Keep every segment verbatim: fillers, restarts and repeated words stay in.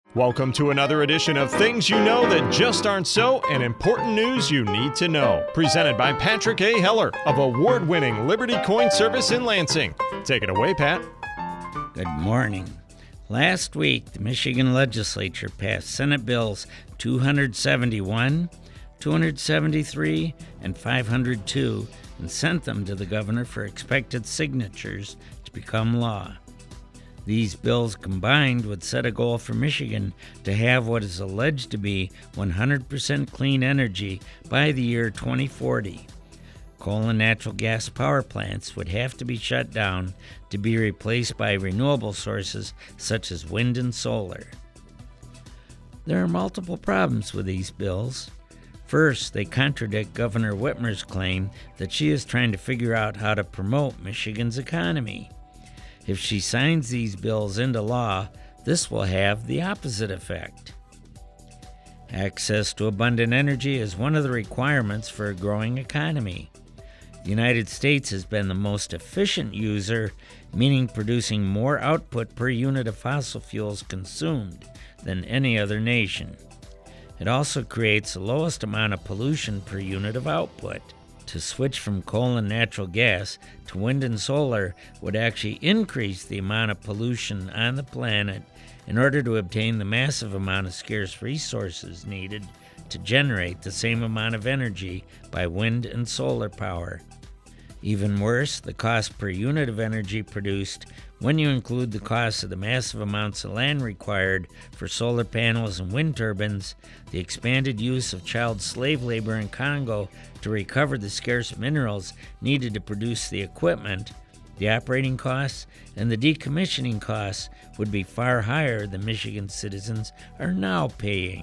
Welcome to another edition of Things You Know That Just Aren't So and Important News You Need to Know. Presented by Patrick A. Heller of award-winning Liberty Coin Service in Lansing. Take it away, Pat. Good morning. Last week, the Michigan legislature passed Senate Bills two seventy-one, two seventy-three, and five oh two and sent them to the governor for expected signatures to become law. These bills combined would set a goal for Michigan to have what is alleged to be one hundred percent clean energy by the year twenty forty. Coal and natural gas power plants would have to be shut down to be replaced by renewable sources such as wind and solar. There are multiple problems with these bills. First, they contradict Governor Whitmer's claim that she is trying to figure out how to promote Michigan's economy. If she signs these bills into law, this will have the opposite effect. Access to abundant energy is one of the requirements for a growing economy. The United States has been the most efficient user, meaning producing more output per unit of fossil fuels consumed than any other nation. It also creates the lowest amount of pollution per unit of output. To switch from coal and natural gas to wind and solar would actually increase the amount of pollution on the planet in order to obtain the massive amount of scarce resources needed to generate the same amount of energy by wind and solar power. Even worse, the cost per unit of energy produced, when you include the cost of the massive amounts of land required for solar panels and wind turbines, the expanded use of child slave labor in Congo to recover the scarce minerals needed to produce the equipment, the operating costs, and the decommissioning costs would be far higher than Michigan citizens are now paying.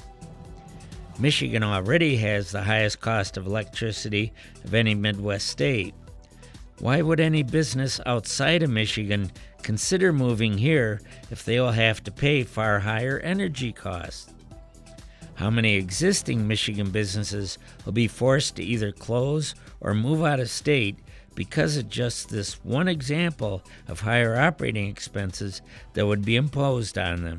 Michigan already has the highest cost of electricity of any Midwest state. Why would any business outside of Michigan consider moving here if they will have to pay far higher energy costs? How many existing Michigan businesses will be forced to either close or move out of state because of just this one example of higher operating expenses that would be imposed on them?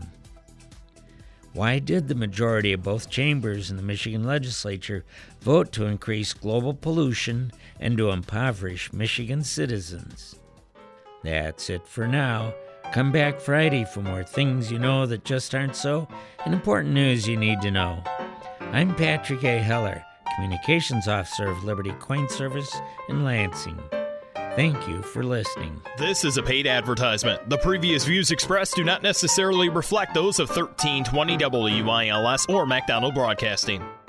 Why did the majority of both chambers in the Michigan legislature vote to increase global pollution and to impoverish Michigan citizens? That's it for now. Come back Friday for more things you know that just aren't so and important news you need to know. I'm Patrick A. Heller, Communications Officer of Liberty Coin Service in Lansing. Thank you for listening. This is a paid advertisement. The previous views expressed do not necessarily reflect those of thirteen twenty W I L S or MacDonald Broadcasting.